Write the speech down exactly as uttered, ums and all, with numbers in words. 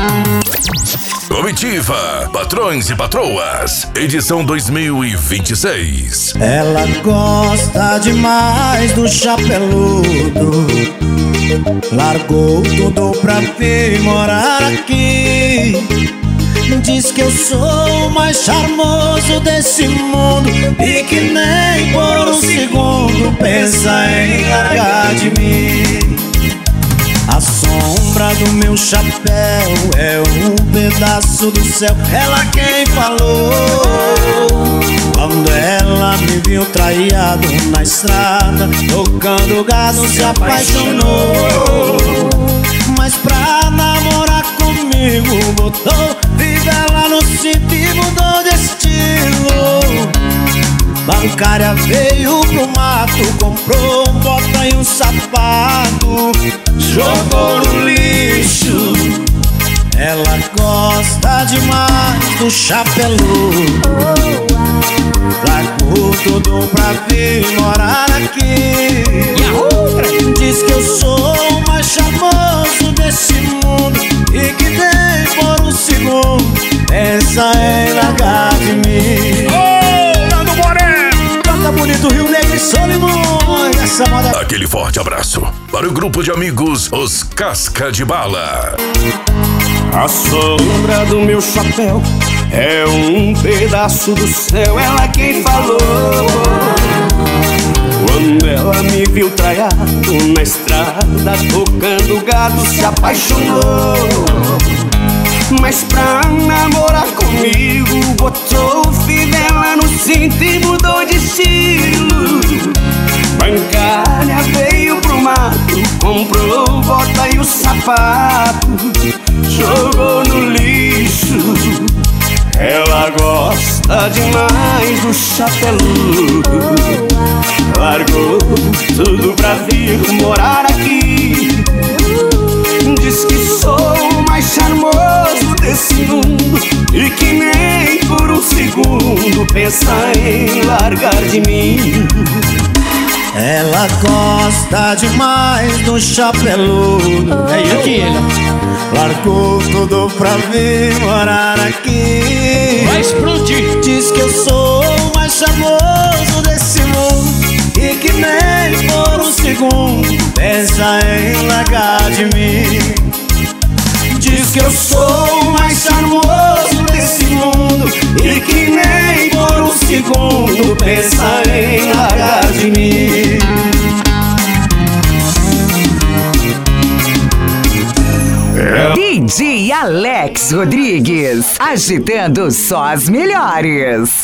Comitiva, Patrões e Patroas, edição dois mil e vinte e seis. Ela gosta demais do chapeludo, largou tudo pra vir morar aqui. Diz que eu sou o mais charmoso desse mundo e que nem por um segundo pensa em largar de mim. A sombra do meu chapéu é um pedaço do céu, ela quem falou. Quando ela me viu traído na estrada, tocando gado, se apaixonou. Mas pra namorar comigo botou fivela no cinto e mudou de estilo. Bancária veio pro mato, comprou um bota e um sapato, jogou no lixo. Ela gosta demais do chapeludo, largou tudo pra vir morar aqui. Diz que eu sou o mais charmoso desse mundo e que nem por um segundo pensa em largar de mim. Canta bonito, Rio Negro e Solimões, essa moda. Aquele forte abraço para o grupo de amigos Os Casca de Bala. A sombra do meu chapéu é um pedaço do céu, ela quem falou. Quando ela me viu traiado na estrada, tocando gado, se apaixonou. Mas pra namorar comigo botou fivela no cinto e mudou de estilo. Bancária veio pro mato, comprou bota e o sapato, jogou no lixo. Ela gosta demais do chapeludo, largou tudo pra vir morar aqui. Diz que sou o mais charmoso desse mundo e que nem por um segundo pensa em largar de mim. Ela gosta demais do chapeludo, é isso que ele largou tudo pra vir morar aqui. Vai explodir. Diz que eu sou o mais charmoso desse mundo e que nem por um segundo pensa em largar de mim. Diz que eu sou o mais charmoso desse mundo e que nem por um segundo pensa em largar de mim. D J Alex Rodrigues, agitando só as melhores.